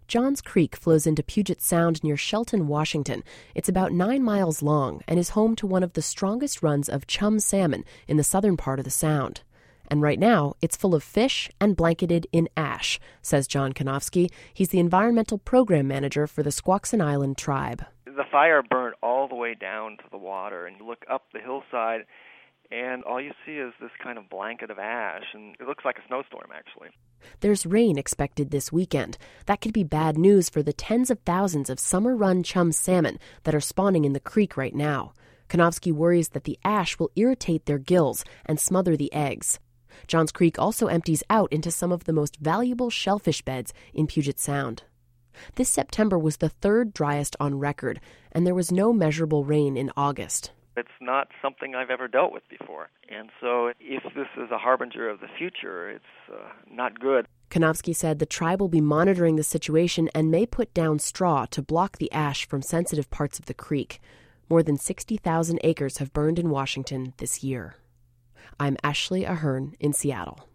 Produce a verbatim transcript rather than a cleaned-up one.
Johns Creek flows into Puget Sound near Shelton, Washington. It's about nine miles long and is home to one of the strongest runs of chum salmon in the southern part of the Sound. And right now, it's full of fish and blanketed in ash, says John Konofsky. He's the environmental program manager for the Squaxin Island tribe. The fire burnt all the way down to the water, and you look up the hillside, and all you see is this kind of blanket of ash, and it looks like a snowstorm, actually. There's rain expected this weekend. That could be bad news for the tens of thousands of summer-run chum salmon that are spawning in the creek right now. Konofsky worries that the ash will irritate their gills and smother the eggs. Johns Creek also empties out into some of the most valuable shellfish beds in Puget Sound. This September was the third driest on record, and there was no measurable rain in August. It's not something I've ever dealt with before. And so if this is a harbinger of the future, it's uh, not good. Konofsky said the tribe will be monitoring the situation and may put down straw to block the ash from sensitive parts of the creek. More than sixty thousand acres have burned in Washington this year. I'm Ashley Ahern in Seattle.